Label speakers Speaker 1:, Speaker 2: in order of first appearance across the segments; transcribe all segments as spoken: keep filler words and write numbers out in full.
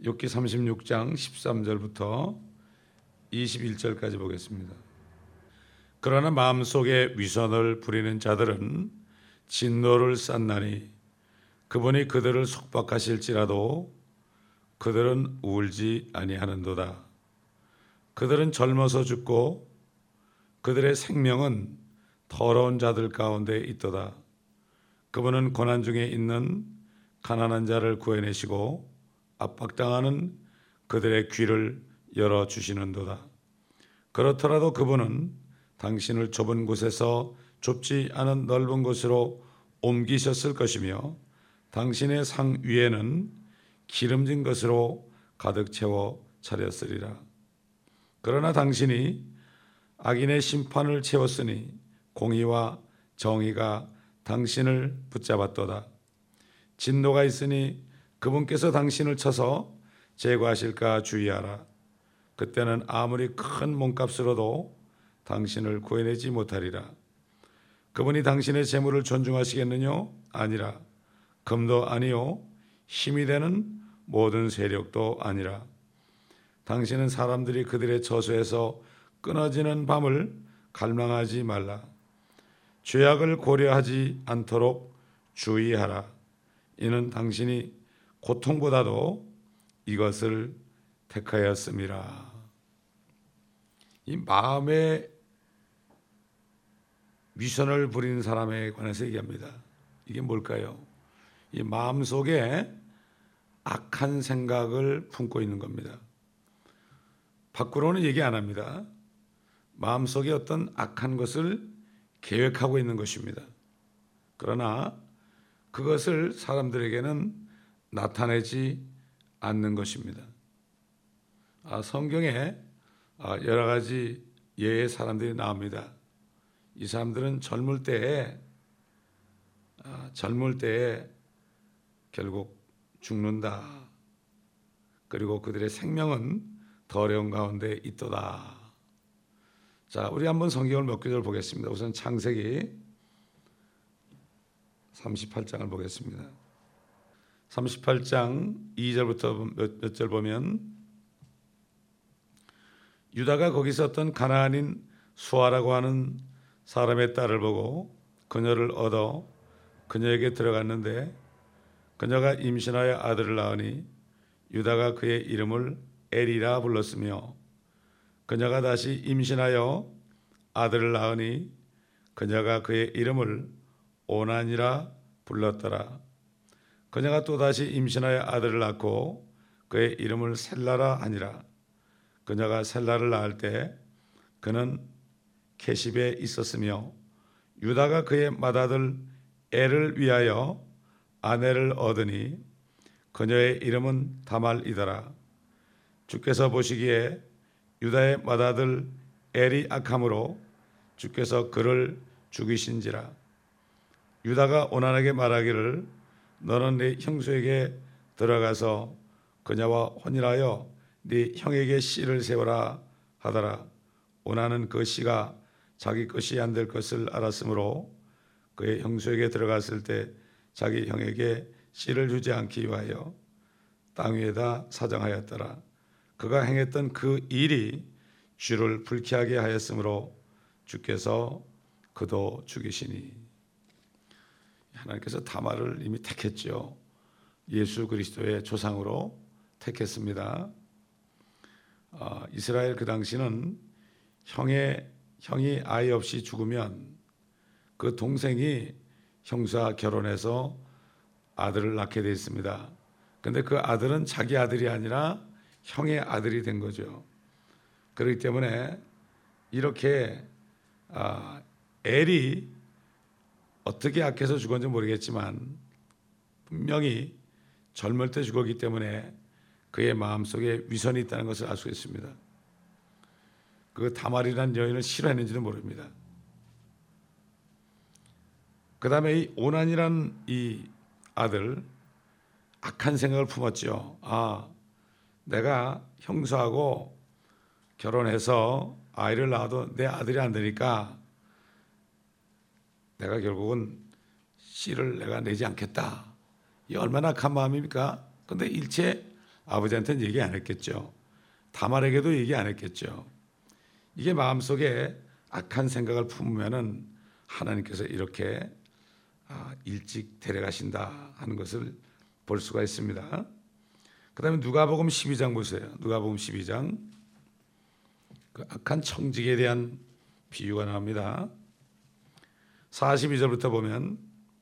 Speaker 1: 욥기 삼십육 장 십삼 절부터 이십일 절까지 보겠습니다. 그러나 마음속에 위선을 부리는 자들은 진노를 쌓나니 그분이 그들을 속박하실지라도 그들은 울지 아니하는도다. 그들은 젊어서 죽고 그들의 생명은 더러운 자들 가운데 있도다. 그분은 고난 중에 있는 가난한 자를 구해내시고 압박당하는 그들의 귀를 열어주시는도다. 그렇더라도 그분은 당신을 좁은 곳에서 좁지 않은 넓은 곳으로 옮기셨을 것이며 당신의 상 위에는 기름진 것으로 가득 채워 차렸으리라. 그러나 당신이 악인의 심판을 채웠으니 공의와 정의가 당신을 붙잡았도다. 진노가 있으니 그분께서 당신을 쳐서 제거하실까 주의하라. 그때는 아무리 큰 몸값으로도 당신을 구해내지 못하리라. 그분이 당신의 재물을 존중하시겠느냐? 아니라. 금도 아니요 힘이 되는 모든 세력도 아니라. 당신은 사람들이 그들의 저수에서 끊어지는 밤을 갈망하지 말라. 죄악을 고려하지 않도록 주의하라. 이는 당신이 고통보다도 이것을 택하였음이라. 이 마음의 위선을 부리는 사람에 관해서 얘기합니다. 이게 뭘까요? 이 마음속에 악한 생각을 품고 있는 겁니다. 밖으로는 얘기 안 합니다. 마음속에 어떤 악한 것을 계획하고 있는 것입니다. 그러나 그것을 사람들에게는 나타내지 않는 것입니다. 아, 성경에 아, 여러 가지 예의 사람들이 나옵니다. 이 사람들은 젊을 때에 아, 젊을 때에 결국 죽는다. 그리고 그들의 생명은 더러운 가운데 있도다. 자, 우리 한번 성경을 몇 구절 보겠습니다. 우선 창세기 삼십팔 장을 보겠습니다. 삼십팔 장 이 절부터 몇 절 보면 유다가 거기서 어떤 가나안인 수아라고 하는 사람의 딸을 보고 그녀를 얻어 그녀에게 들어갔는데 그녀가 임신하여 아들을 낳으니 유다가 그의 이름을 엘이라 불렀으며 그녀가 다시 임신하여 아들을 낳으니 그녀가 그의 이름을 오난이라 불렀더라. 그녀가 또다시 임신하여 아들을 낳고 그의 이름을 셀라라 하니라. 그녀가 셀라를 낳을 때 그는 케십에 있었으며 유다가 그의 맏아들 엘을 위하여 아내를 얻으니 그녀의 이름은 다말이더라. 주께서 보시기에 유다의 맏아들 엘이 악함으로 주께서 그를 죽이신지라. 유다가 오난에게 말하기를 너는 네 형수에게 들어가서 그녀와 혼인하여 네 형에게 씨를 세우라 하더라. 오난은 그 씨가 자기 것이 안 될 것을 알았으므로 그의 형수에게 들어갔을 때 자기 형에게 씨를 주지 않기 위하여 땅 위에다 사정하였더라. 그가 행했던 그 일이 주를 불쾌하게 하였으므로 주께서 그도 죽이시니. 하나님께서 다말을 이미 택했죠. 예수 그리스도의 조상으로 택했습니다. 어, 이스라엘 그 당시는 형의 형이 아이 없이 죽으면 그 동생이 형수와 결혼해서 아들을 낳게 돼 있습니다. 그런데 그 아들은 자기 아들이 아니라 형의 아들이 된 거죠. 그렇기 때문에 이렇게 아, 엘이 어떻게 악해서 죽었는지 모르겠지만 분명히 젊을 때 죽었기 때문에 그의 마음속에 위선이 있다는 것을 알 수 있습니다. 그 다말이라는 여인을 싫어했는지도 모릅니다. 그 다음에 이 오난이라는 이 아들 악한 생각을 품었죠. 아, 내가 형수하고 결혼해서 아이를 낳아도 내 아들이 안 되니까 내가 결국은 씨를 내가 내지 않겠다. 이 얼마나 악한 마음입니까? 그런데 일체 아버지한테는 얘기 안 했겠죠. 다말에게도 얘기 안 했겠죠. 이게 마음속에 악한 생각을 품으면은 하나님께서 이렇게 일찍 데려가신다 하는 것을 볼 수가 있습니다. 그 다음에 누가복음 십이 장 보세요. 누가복음 십이 장 그 악한 청직에 대한 비유가 나옵니다. 사십이 절부터 보면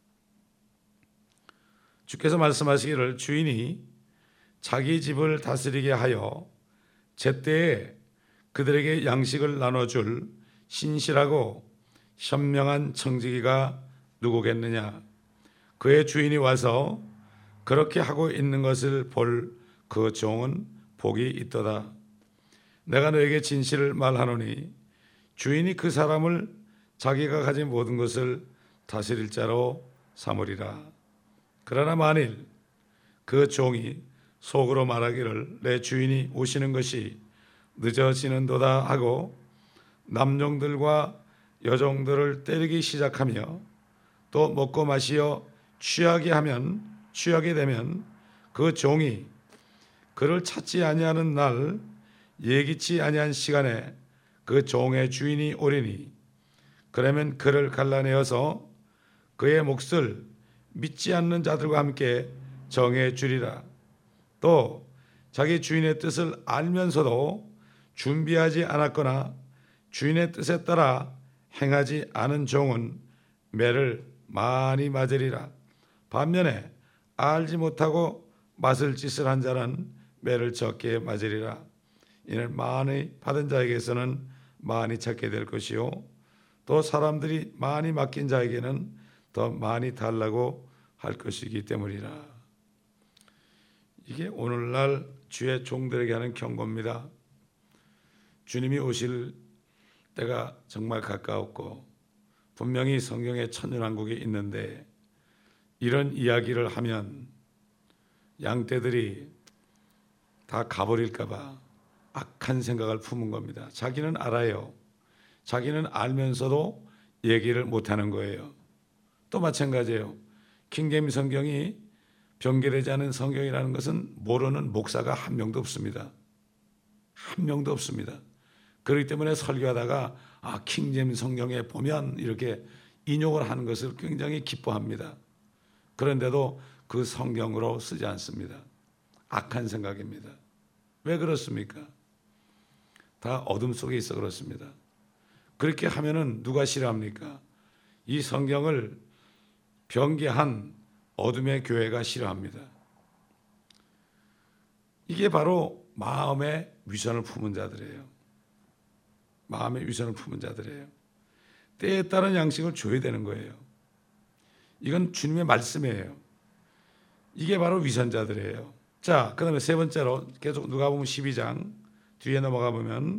Speaker 1: 주께서 말씀하시기를 주인이 자기 집을 다스리게 하여 제때에 그들에게 양식을 나눠줄 신실하고 현명한 청지기가 누구겠느냐. 그의 주인이 와서 그렇게 하고 있는 것을 볼 그 종은 복이 있도다. 내가 너에게 진실을 말하노니 주인이 그 사람을 자기가 가진 모든 것을 다스릴 자로 삼으리라. 그러나 만일 그 종이 속으로 말하기를 내 주인이 오시는 것이 늦어지는도다 하고 남종들과 여종들을 때리기 시작하며 또 먹고 마시어 취하게 하면 취하게 되면 그 종이 그를 찾지 아니하는 날 예기치 아니한 시간에 그 종의 주인이 오리니 그러면 그를 갈라내어서 그의 몫을 믿지 않는 자들과 함께 정해 주리라. 또 자기 주인의 뜻을 알면서도 준비하지 않았거나 주인의 뜻에 따라 행하지 않은 종은 매를 많이 맞으리라. 반면에 알지 못하고 맞을 짓을 한 자는 매를 적게 맞으리라. 이는 많이 받은 자에게서는 많이 찾게 될 것이요 또 사람들이 많이 맡긴 자에게는 더 많이 달라고 할 것이기 때문이라. 이게 오늘날 주의 종들에게 하는 경고입니다. 주님이 오실 때가 정말 가까웠고 분명히 성경에 천년왕국이 있는데 이런 이야기를 하면 양떼들이 다 가버릴까 봐 악한 생각을 품은 겁니다. 자기는 알아요. 자기는 알면서도 얘기를 못하는 거예요. 또 마찬가지예요. 킹제임스 성경이 변개되지 않은 성경이라는 것은 모르는 목사가 한 명도 없습니다. 한 명도 없습니다. 그렇기 때문에 설교하다가 아 킹제임스 성경에 보면 이렇게 인용을 하는 것을 굉장히 기뻐합니다. 그런데도 그 성경으로 쓰지 않습니다. 악한 생각입니다. 왜 그렇습니까? 다 어둠 속에 있어 그렇습니다. 그렇게 하면은 누가 싫어합니까? 이 성경을 변개한 어둠의 교회가 싫어합니다. 이게 바로 마음의 위선을 품은 자들이에요. 마음의 위선을 품은 자들이에요. 때에 따른 양식을 줘야 되는 거예요. 이건 주님의 말씀이에요. 이게 바로 위선자들이에요. 자, 그 다음에 세 번째로 계속 누가복음 십이 장 뒤에 넘어가 보면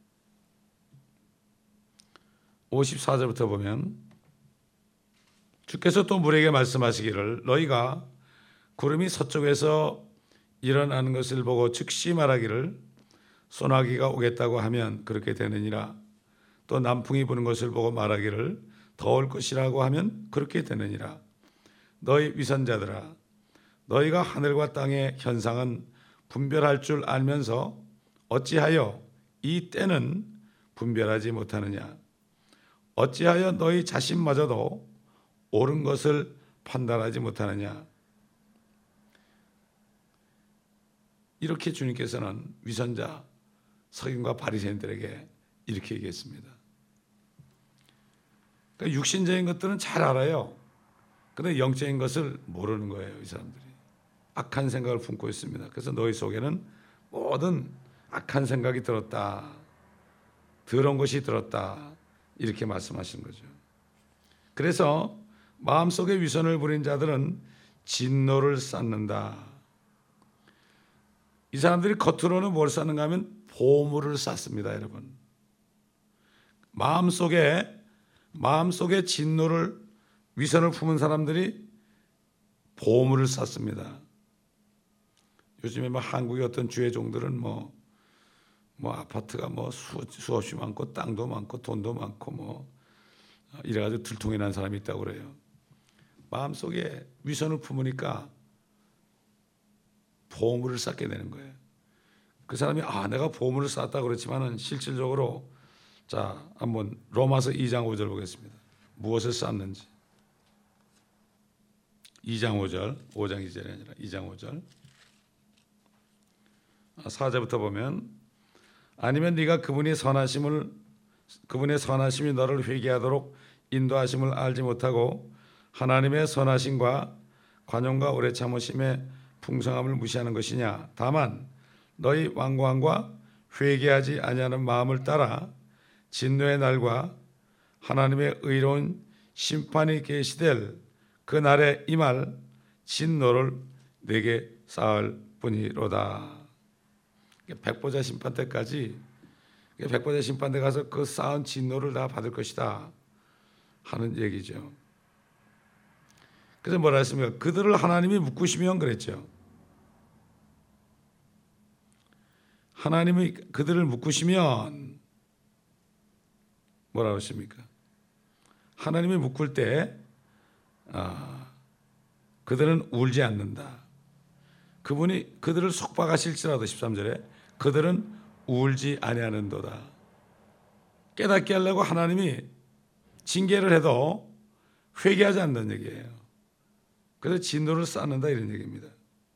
Speaker 1: 오십사 절부터 보면 주께서 또 물에게 말씀하시기를 너희가 구름이 서쪽에서 일어나는 것을 보고 즉시 말하기를 소나기가 오겠다고 하면 그렇게 되느니라. 또 남풍이 부는 것을 보고 말하기를 더울 것이라고 하면 그렇게 되느니라. 너희 위선자들아 너희가 하늘과 땅의 현상은 분별할 줄 알면서 어찌하여 이 때는 분별하지 못하느냐. 어찌하여 너희 자신마저도 옳은 것을 판단하지 못하느냐. 이렇게 주님께서는 위선자 서기관과 바리새인들에게 이렇게 얘기했습니다. 그러니까 육신적인 것들은 잘 알아요. 그런데 영적인 것을 모르는 거예요. 이 사람들이 악한 생각을 품고 있습니다. 그래서 너희 속에는 모든 악한 생각이 들었다, 더러운 것이 들었다, 이렇게 말씀하신 거죠. 그래서 마음속에 위선을 부린 자들은 진노를 쌓는다. 이 사람들이 겉으로는 뭘 쌓는가 하면 보물을 쌓습니다. 여러분, 마음속에 마음속에 진노를 위선을 품은 사람들이 보물을 쌓습니다. 요즘에 뭐 한국의 어떤 주의 종들은 뭐, 뭐 아파트가 뭐 수, 수없이 많고 땅도 많고 돈도 많고 뭐 이래가지고 들통이 난 사람이 있다고 그래요. 마음속에 위선을 품으니까 보물을 쌓게 되는 거예요. 그 사람이 아 내가 보물을 쌓았다고 그랬지만은 실질적으로 자 한번 로마서 이 장 오 절 보겠습니다. 무엇을 쌓았는지. 이 장 오 절, 오 장 이 절이 아니라 이 장 오 절. 사 절부터 보면 아니면 네가 그분이 선하심을 그분의 선하심이 너를 회개하도록 인도하심을 알지 못하고 하나님의 선하심과 관용과 오래 참으심의 풍성함을 무시하는 것이냐. 다만 너희 완고함과 회개하지 아니하는 마음을 따라 진노의 날과 하나님의 의로운 심판이 계시될 그 날에 임할 진노를 내게 쌓을 뿐이로다. 백보자 심판 때까지 백보자 심판 때 가서 그 쌓은 진노를 다 받을 것이다 하는 얘기죠. 그래서 뭐라 했습니까? 그들을 하나님이 묶으시면 그랬죠. 하나님이 그들을 묶으시면 뭐라고 했습니까? 하나님이 묶을 때 아, 그들은 울지 않는다. 그분이 그들을 속박하실지라도 십삼 절에 그들은 울지 아니하는도다. 깨닫게 하려고 하나님이 징계를 해도 회개하지 않는 얘기예요. 그래서 진노를 쌓는다 이런 얘기입니다.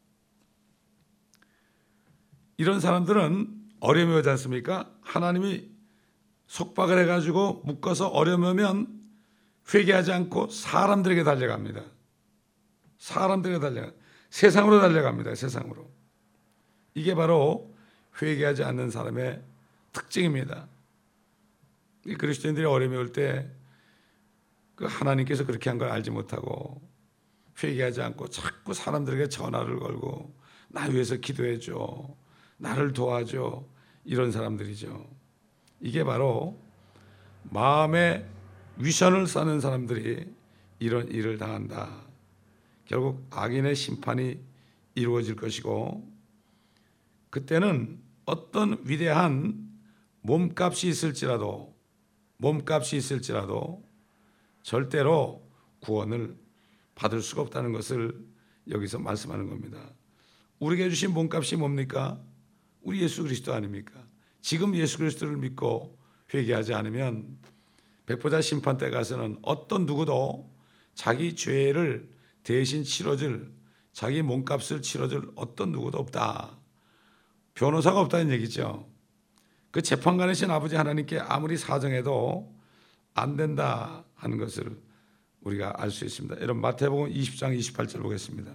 Speaker 1: 이런 사람들은 어려움이 오지 않습니까? 하나님이 속박을 해가지고 묶어서 어려우면 회개하지 않고 사람들에게 달려갑니다. 사람들에게 달려가 세상으로 달려갑니다. 세상으로. 이게 바로 회개하지 않는 사람의 특징입니다. 이 그리스도인들이 어려움이 올 때 그 하나님께서 그렇게 한 걸 알지 못하고 회개하지 않고 자꾸 사람들에게 전화를 걸고 나 위해서 기도해줘, 나를 도와줘 이런 사람들이죠. 이게 바로 마음의 위선을 쌓는 사람들이 이런 일을 당한다. 결국 악인의 심판이 이루어질 것이고 그때는 어떤 위대한 몸값이 있을지라도 몸값이 있을지라도 절대로 구원을 받을 수가 없다는 것을 여기서 말씀하는 겁니다. 우리에게 주신 몸값이 뭡니까? 우리 예수 그리스도 아닙니까? 지금 예수 그리스도를 믿고 회개하지 않으면 백보자 심판 때 가서는 어떤 누구도 자기 죄를 대신 치러줄 자기 몸값을 치러줄 어떤 누구도 없다. 변호사가 없다는 얘기죠. 그 재판관이신 아버지 하나님께 아무리 사정해도 안 된다 하는 것을 우리가 알 수 있습니다. 여러분 마태복음 이십 장 이십팔 절 보겠습니다.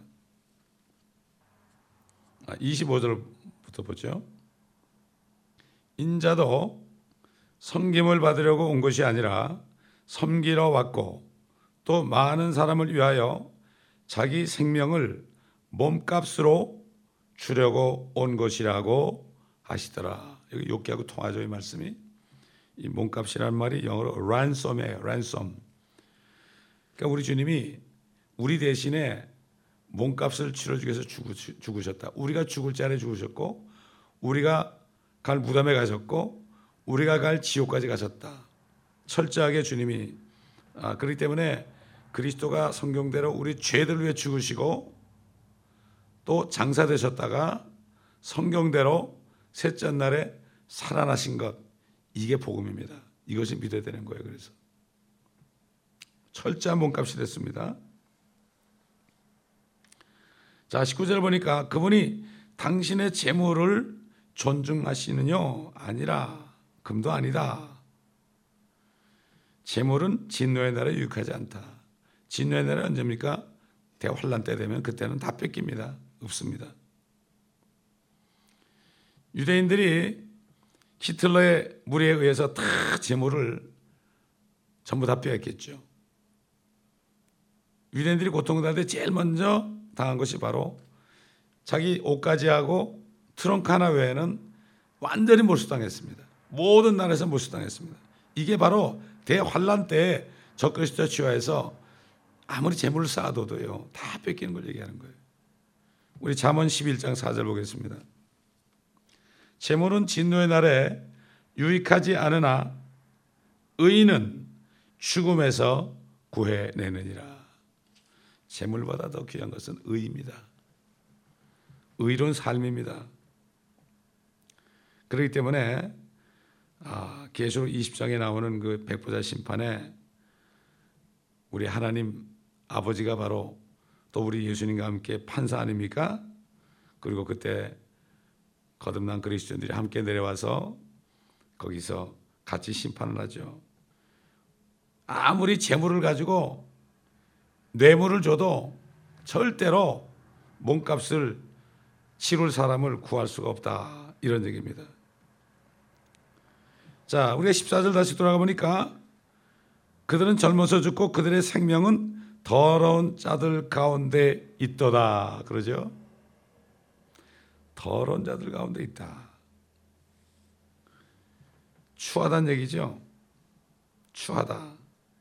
Speaker 1: 아, 이십오 절부터 보죠. 인자도 섬김을 받으려고 온 것이 아니라 섬기러 왔고 또 많은 사람을 위하여 자기 생명을 몸값으로 주려고 온 것이라고 하시더라. 여기 욥기하고 통하죠, 이 말씀이. 이 몸값이라는 말이 영어로 ransom이에요. ransom. 그러니까 우리 주님이 우리 대신에 몸값을 치러주기 위해서 죽으셨다. 우리가 죽을 자리에 죽으셨고 우리가 갈 무덤에 가셨고 우리가 갈 지옥까지 가셨다. 철저하게 주님이 아, 그렇기 때문에 그리스도가 성경대로 우리 죄들을 위해 죽으시고 또 장사되셨다가 성경대로 셋째 날에 살아나신 것, 이게 복음입니다. 이것이 믿어야 되는 거예요. 그래서 철저한 몸값이 됐습니다. 자, 십구 절 보니까 그분이 당신의 재물을 존중하시느뇨? 아니라, 금도 아니다. 재물은 진노의 날에 유익하지 않다. 진노의 날은 언제입니까? 대환란 때 되면 그때는 다 뺏깁니다. 없습니다. 유대인들이 히틀러의 무리에 의해서 다 재물을 전부 다 빼앗겼죠. 유대인들이 고통당할 때 제일 먼저 당한 것이 바로 자기 옷까지 하고 트렁크 하나 외에는 완전히 몰수당했습니다. 모든 나라에서 몰수당했습니다. 이게 바로 대환란 때 적그리스도 취하해서 아무리 재물을 쌓아둬도요 다 뺏기는 걸 얘기하는 거예요. 우리 잠언 십일 장 사 절 보겠습니다. 재물은 진노의 날에 유익하지 않으나 의인은 죽음에서 구해내느니라. 재물보다 더 귀한 것은 의입니다. 의로운 삶입니다. 그렇기 때문에 아, 계시록 이십 장에 나오는 그 백보자 심판에 우리 하나님 아버지가 바로 또 우리 예수님과 함께 판사 아닙니까? 그리고 그때 거듭난 그리스도인들이 함께 내려와서 거기서 같이 심판을 하죠. 아무리 재물을 가지고 뇌물을 줘도 절대로 몸값을 치룰 사람을 구할 수가 없다, 이런 얘기입니다. 자, 우리가 십사 절 다시 돌아가 보니까 그들은 젊어서 죽고 그들의 생명은 더러운 자들 가운데 있도다, 그러죠. 더러운 자들 가운데 있다. 추하다는 얘기죠. 추하다.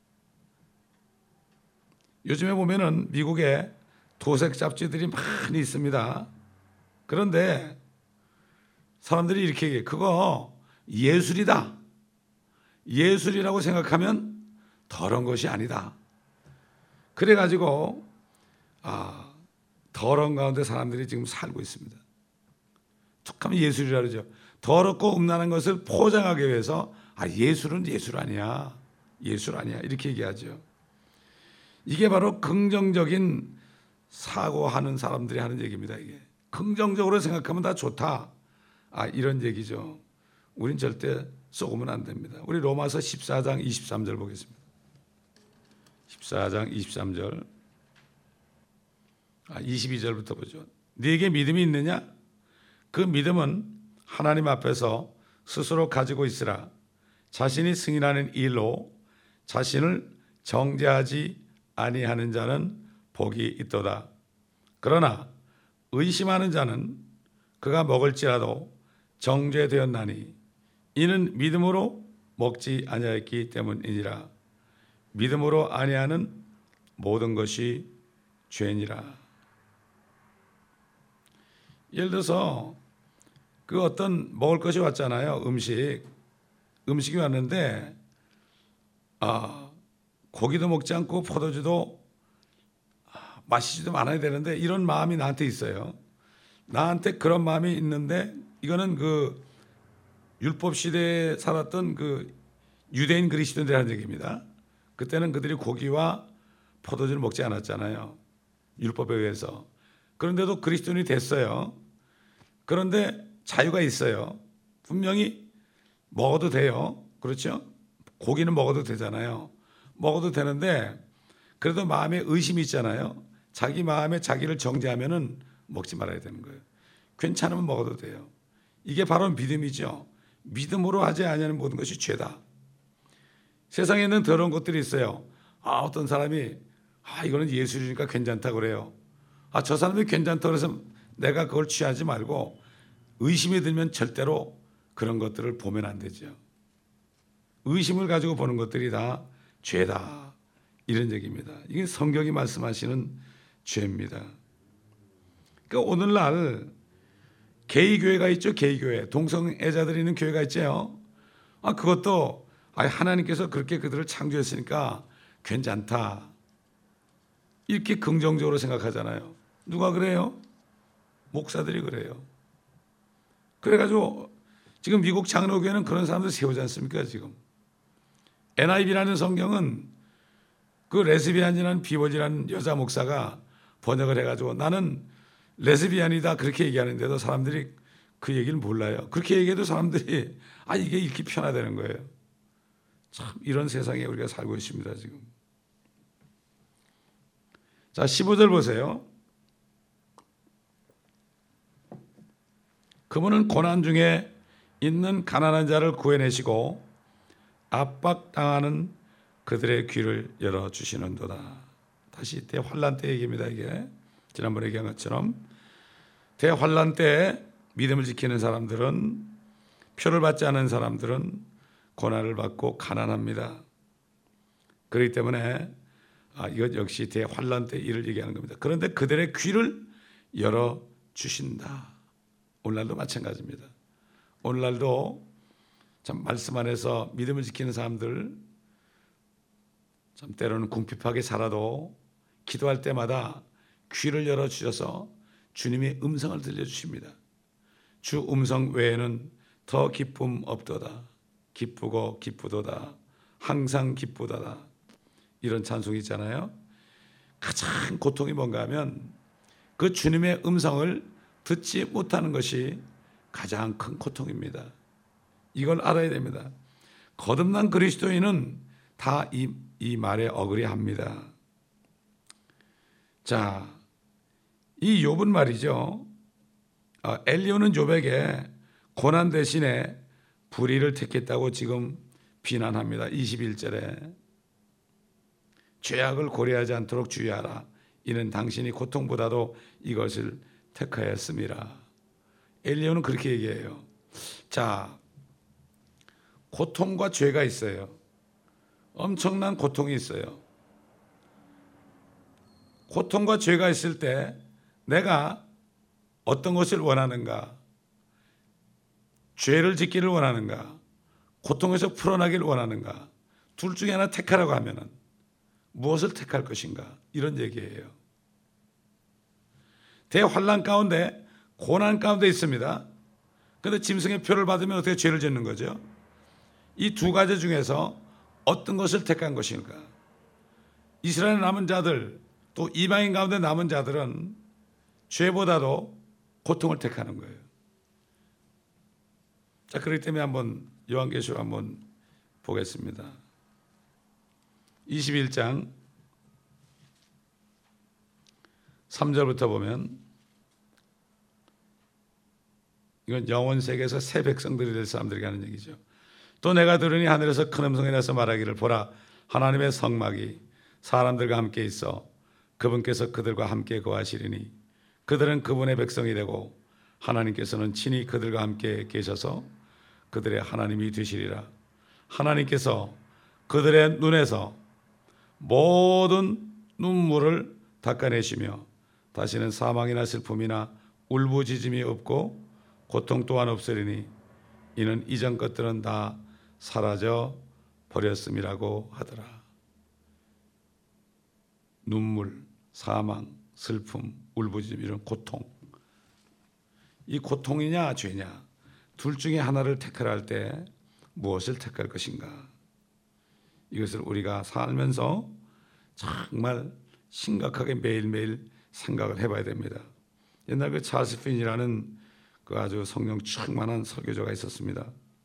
Speaker 1: 요즘에 보면은 미국에 도색 잡지들이 많이 있습니다. 그런데 사람들이 이렇게 얘기해요. 그거 예술이다. 예술이라고 생각하면 더러운 것이 아니다. 그래가지고 아, 더러운 가운데 사람들이 지금 살고 있습니다. 툭하면 예술이라 그러죠. 더럽고 음란한 것을 포장하기 위해서 아, 예술은 예술 아니야. 예술 아니야. 이렇게 얘기하죠. 이게 바로 긍정적인 사고하는 사람들이 하는 얘기입니다. 이게 긍정적으로 생각하면 다 좋다, 아, 이런 얘기죠. 우린 절대 속으면 안 됩니다. 우리 로마서 십사 장 이십삼 절 보겠습니다. 십사 장 이십삼 절, 아, 이십이 절부터 보죠. 네게 믿음이 있느냐? 그 믿음은 하나님 앞에서 스스로 가지고 있으라. 자신이 승인하는 일로 자신을 정죄하지 아니하는 자는 복이 있도다. 그러나 의심하는 자는 그가 먹을지라도 정죄되었나니 이는 믿음으로 먹지 아니하였기 때문이니라. 믿음으로 아니하는 모든 것이 죄니라. 예를 들어서 그 어떤 먹을 것이 왔잖아요. 음식 음식이 왔는데 아, 고기도 먹지 않고 포도주도 마시지도 말아야 되는데 이런 마음이 나한테 있어요. 나한테 그런 마음이 있는데 이거는 그 율법 시대에 살았던 그 유대인 그리스도인들이 하는 얘기입니다. 그때는 그들이 고기와 포도주를 먹지 않았잖아요. 율법에 의해서. 그런데도 그리스도인이 됐어요. 그런데 자유가 있어요. 분명히 먹어도 돼요. 그렇죠? 고기는 먹어도 되잖아요. 먹어도 되는데 그래도 마음에 의심이 있잖아요. 자기 마음에 자기를 정죄하면은 먹지 말아야 되는 거예요. 괜찮으면 먹어도 돼요. 이게 바로 믿음이죠. 믿음으로 하지 않는 모든 것이 죄다. 세상에 있는 더러운 것들이 있어요. 아, 어떤 사람이 아, 이거는 예술이니까 괜찮다 그래요. 아, 저 사람이 괜찮다 그래서 내가 그걸 취하지 말고 의심이 들면 절대로 그런 것들을 보면 안 되죠. 의심을 가지고 보는 것들이 다 죄다, 이런 얘기입니다. 이게 성경이 말씀하시는 죄입니다. 그러니까 오늘날 개이교회가 있죠. 개이교회, 동성애자들이 있는 교회가 있죠. 아, 그것도 아, 하나님께서 그렇게 그들을 창조했으니까 괜찮다, 이렇게 긍정적으로 생각하잖아요. 누가 그래요? 목사들이 그래요. 그래가지고 지금 미국 장로교회는 그런 사람들 세우지 않습니까? 지금 엔아이브이라는 성경은 그 레즈비안이라는 비버지라는 여자 목사가 번역을 해가지고 나는 레즈비안이다 그렇게 얘기하는데도 사람들이 그 얘기를 몰라요. 그렇게 얘기해도 사람들이 아, 이게 읽기 편하다는 거예요. 참 이런 세상에 우리가 살고 있습니다. 지금. 자, 십오 절 보세요. 그분은 고난 중에 있는 가난한 자를 구해내시고 압박당하는 그들의 귀를 열어주시는도다. 다시 대환란 때 얘기입니다. 이게 지난번에 얘기한 것처럼 대환란 때 믿음을 지키는 사람들은, 표를 받지 않은 사람들은 고난을 받고 가난합니다. 그렇기 때문에 아, 이것 역시 대환란 때 일을 얘기하는 겁니다. 그런데 그들의 귀를 열어주신다. 오늘날도 마찬가지입니다. 오늘날도 참 말씀 안에서 믿음을 지키는 사람들, 참 때로는 궁핍하게 살아도 기도할 때마다 귀를 열어주셔서 주님의 음성을 들려주십니다. 주 음성 외에는 더 기쁨 없도다. 기쁘고 기쁘도다. 항상 기쁘도다. 이런 찬송이 있잖아요. 가장 고통이 뭔가 하면 그 주님의 음성을 듣지 못하는 것이 가장 큰 고통입니다. 이걸 알아야 됩니다. 거듭난 그리스도인은 다 이 이 말에 억울해합니다. 자, 이 욥은 말이죠. 어, 엘리야는 욥에게 고난 대신에 불의를 택했다고 지금 비난합니다. 이십일 절에 죄악을 고려하지 않도록 주의하라. 이는 당신이 고통보다도 이것을 택하였습니다. 엘리야는 그렇게 얘기해요. 자, 고통과 죄가 있어요. 엄청난 고통이 있어요. 고통과 죄가 있을 때 내가 어떤 것을 원하는가? 죄를 짓기를 원하는가? 고통에서 풀어나기를 원하는가? 둘 중에 하나 택하라고 하면은 무엇을 택할 것인가? 이런 얘기예요. 대환란 가운데 고난 가운데 있습니다. 그런데 짐승의 표를 받으면 어떻게 죄를 짓는 거죠? 이 두 가지 중에서 어떤 것을 택한 것인가? 이스라엘 남은 자들 또 이방인 가운데 남은 자들은 죄보다도 고통을 택하는 거예요. 자, 그렇기 때문에 한번 요한계시록 한번 보겠습니다. 이십일 장 삼 절부터 보면 이건 영원 세계에서 새 백성들이 될 사람들에게 하는 얘기죠. 또 내가 들으니 하늘에서 큰 음성이 나서 말하기를 보라 하나님의 성막이 사람들과 함께 있어 그분께서 그들과 함께 거하시리니 그들은 그분의 백성이 되고 하나님께서는 친히 그들과 함께 계셔서 그들의 하나님이 되시리라. 하나님께서 그들의 눈에서 모든 눈물을 닦아내시며 다시는 사망이나 슬픔이나 울부짖음이 없고 고통 또한 없으리니 이는 이전 것들은 다 사라져 버렸음이라고 하더라. 눈물, 사망, 슬픔, 울부짖음 이런 고통. 이 고통이냐 죄냐 둘 중에 하나를 택하라 할 때 무엇을 택할 것인가? 이것을 우리가 살면서 정말 심각하게 매일매일 생각을 해봐야 됩니다. 옛날 그 찰스 핀이라는 그 아주 성령 충만한 설교자가 있었습니다.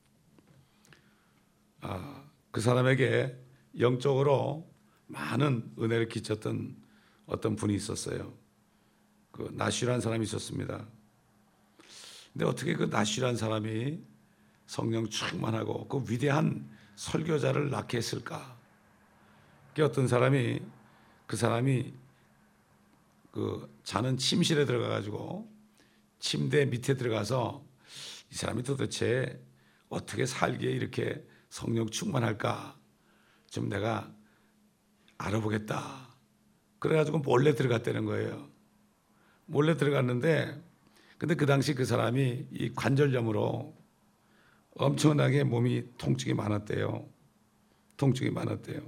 Speaker 1: 아, 그 사람에게 영적으로 많은 은혜를 끼쳤던 어떤 분이 있었어요. 그 나쉬란 사람이 있었습니다. 근데 어떻게 그 나쉬란 사람이 성령 충만하고 그 위대한 설교자를 낳게 했을까? 그 어떤 사람이 그 사람이 그 자는 침실에 들어가가지고 침대 밑에 들어가서 이 사람이 도대체 어떻게 살기에 이렇게 성령 충만할까? 좀 내가 알아보겠다. 그래가지고 몰래 들어갔다는 거예요. 몰래 들어갔는데 근데 그 당시 그 사람이 이 관절염으로 엄청나게 몸이 통증이 많았대요. 통증이 많았대요.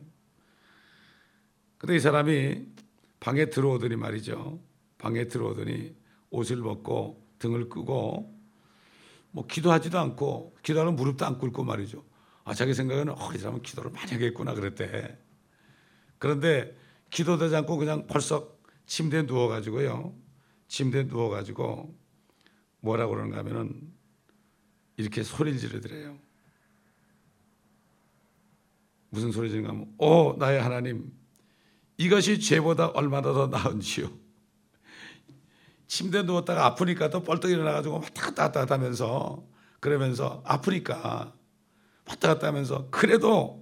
Speaker 1: 근데 이 사람이 방에 들어오더니 말이죠. 방에 들어오더니 옷을 벗고 등을 끄고 뭐 기도하지도 않고 기도하는 무릎도 안 꿇고 말이죠. 아, 자기 생각에는 어, 이 사람은 기도를 많이 하겠구나 그랬대. 그런데 기도도 하지 않고 그냥 벌써 침대에 누워가지고요. 침대에 누워가지고 뭐라고 그러는가 하면은 이렇게 소리를 지르더래요. 무슨 소리 지르는가 하면 오 나의 하나님 이것이 죄보다 얼마나 더 나은지요. 침대에 누웠다가 아프니까 또 벌떡 일어나가지고 왔다 갔다 왔다 갔다 하면서 그러면서 아프니까 왔다 갔다 하면서 그래도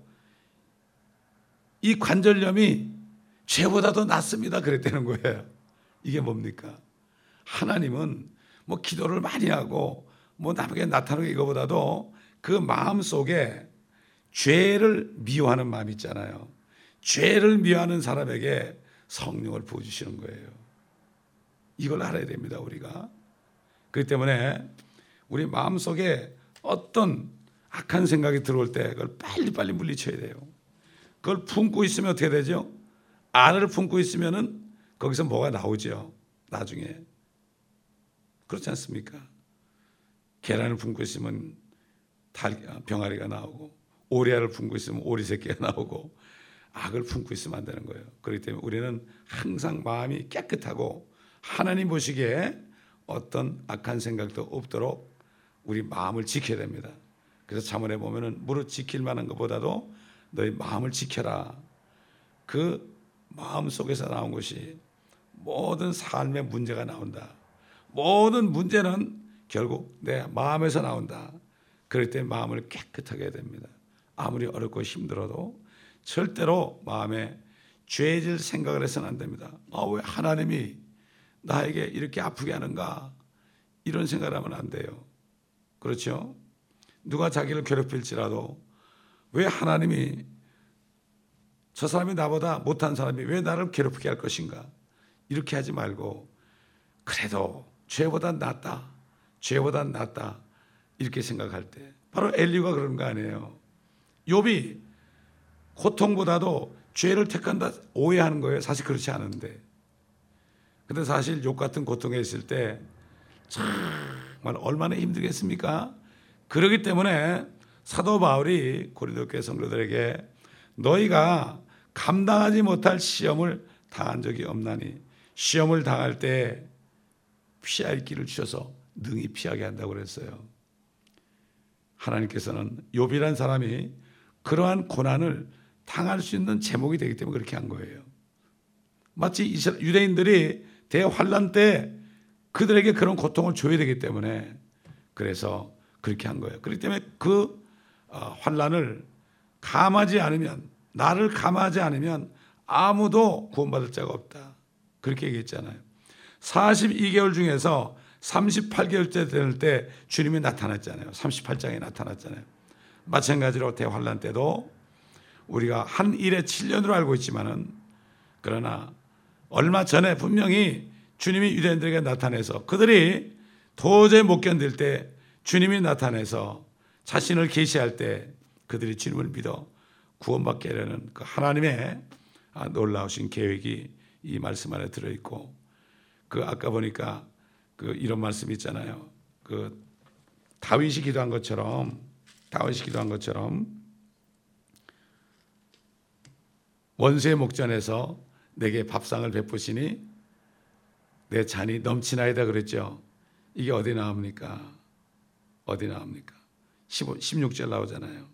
Speaker 1: 이 관절염이 죄보다 더 낫습니다 그랬다는 거예요. 이게 뭡니까? 하나님은 뭐 기도를 많이 하고 뭐 남에게 나타나는 이거보다도 그 마음 속에 죄를 미워하는 마음이 있잖아요. 죄를 미워하는 사람에게 성령을 부어주시는 거예요. 이걸 알아야 됩니다 우리가. 그렇기 때문에 우리 마음속에 어떤 악한 생각이 들어올 때 그걸 빨리빨리 물리쳐야 돼요. 그걸 품고 있으면 어떻게 되죠? 알을 품고 있으면은 거기서 뭐가 나오죠 나중에. 그렇지 않습니까? 계란을 품고 있으면 달, 병아리가 나오고, 오리알을 품고 있으면 오리 새끼가 나오고, 악을 품고 있으면 안 되는 거예요. 그렇기 때문에 우리는 항상 마음이 깨끗하고 하나님 보시기에 어떤 악한 생각도 없도록 우리 마음을 지켜야 됩니다. 그래서 잠언에 보면은 무릇 지킬 만한 것보다도 너희 마음을 지켜라. 그 마음 속에서 나온 것이 모든 삶의 문제가 나온다. 모든 문제는 결국 내 마음에서 나온다. 그럴 때 마음을 깨끗하게 해야 됩니다. 아무리 어렵고 힘들어도 절대로 마음에 죄질 생각을 해서는 안 됩니다. 아, 왜 하나님이 나에게 이렇게 아프게 하는가? 이런 생각을 하면 안 돼요. 그렇죠? 누가 자기를 괴롭힐지라도 왜 하나님이 저 사람이 나보다 못한 사람이 왜 나를 괴롭히게 할 것인가? 이렇게 하지 말고 그래도 죄보다 낫다. 죄보다 낫다. 이렇게 생각할 때 바로 엘리후가 그런 거 아니에요. 욥이 고통보다도 죄를 택한다 오해하는 거예요. 사실 그렇지 않은데. 근데 사실 욥 같은 고통에 있을 때 정말 얼마나 힘들겠습니까? 그렇기 때문에 사도 바울이 고린도 교회 성도들에게 너희가 감당하지 못할 시험을 당한 적이 없나니 시험을 당할 때 피할 길을 주셔서 능히 피하게 한다고 그랬어요. 하나님께서는 욥이란 사람이 그러한 고난을 당할 수 있는 제목이 되기 때문에 그렇게 한 거예요. 마치 유대인들이 대환란 때 그들에게 그런 고통을 줘야 되기 때문에 그래서 그렇게 한 거예요. 그렇기 때문에 그 환란을 감하지 않으면 나를 감하지 않으면 아무도 구원받을 자가 없다. 그렇게 얘기했잖아요. 사십이 개월 중에서 삼십팔 개월째 될 때 주님이 나타났잖아요. 삼십팔 장에 나타났잖아요. 마찬가지로 대환란 때도 우리가 한 일에 칠 년으로 알고 있지만은 그러나 얼마 전에 분명히 주님이 유대인들에게 나타내서 그들이 도저히 못 견딜 때 주님이 나타내서 자신을 계시할 때 그들이 주님을 믿어 구원받게 하려는 그 하나님의 놀라우신 계획이 이 말씀 안에 들어있고 그 아까 보니까 그 이런 말씀 있잖아요. 그 다윗이 기도한 것처럼 다윗이 기도한 것처럼 원수의 목전에서 내게 밥상을 베푸시니 내 잔이 넘치나이다 그랬죠. 이게 어디 나옵니까? 어디 나옵니까? 십오, 십육 절 나오잖아요.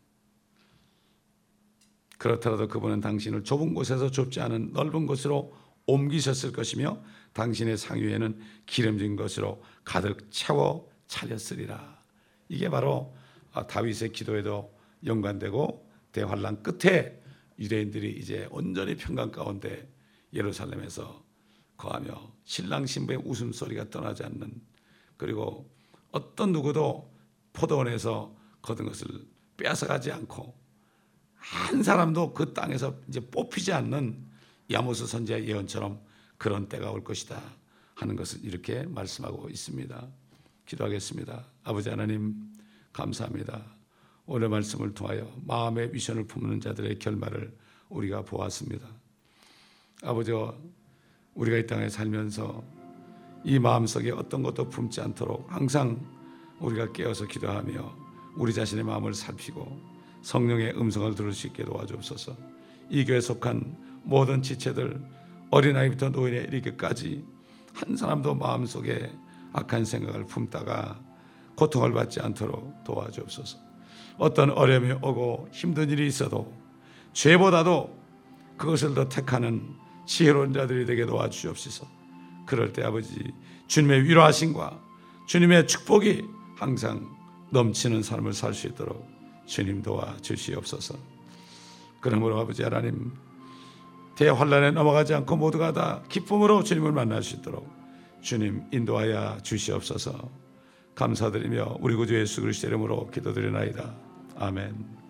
Speaker 1: 그렇더라도 그분은 당신을 좁은 곳에서 좁지 않은 넓은 곳으로 옮기셨을 것이며 당신의 상위에는 기름진 것으로 가득 채워 차렸으리라. 이게 바로 다윗의 기도에도 연관되고 대환란 끝에 유대인들이 이제 온전히 평강 가운데 예루살렘에서 거하며 신랑 신부의 웃음소리가 떠나지 않는 그리고 어떤 누구도 포도원에서 거둔 것을 빼앗아가지 않고 한 사람도 그 땅에서 이제 뽑히지 않는 야모스 선지자의 예언처럼 그런 때가 올 것이다 하는 것을 이렇게 말씀하고 있습니다. 기도하겠습니다. 아버지 하나님 감사합니다. 오늘 말씀을 통하여 마음의 위선을 품는 자들의 결말을 우리가 보았습니다. 아버지, 우리가 이 땅에 살면서 이 마음속에 어떤 것도 품지 않도록 항상 우리가 깨어서 기도하며 우리 자신의 마음을 살피고 성령의 음성을 들을 수 있게 도와주옵소서. 이 교회에 속한 모든 지체들 어린아이부터 노인에 이르기까지 한 사람도 마음속에 악한 생각을 품다가 고통을 받지 않도록 도와주옵소서. 어떤 어려움이 오고 힘든 일이 있어도 죄보다도 그것을 더 택하는 지혜로운 자들이 되게 도와주옵소서. 그럴 때 아버지 주님의 위로하심과 주님의 축복이 항상 넘치는 삶을 살 수 있도록 주님 도와주시옵소서. 그러므로 아버지 하나님 대환란에 넘어가지 않고 모두가 다 기쁨으로 주님을 만날 수 있도록 주님 인도하여 주시옵소서. 감사드리며 우리 구주 예수 그리스도 이름으로 기도드리나이다. 아멘.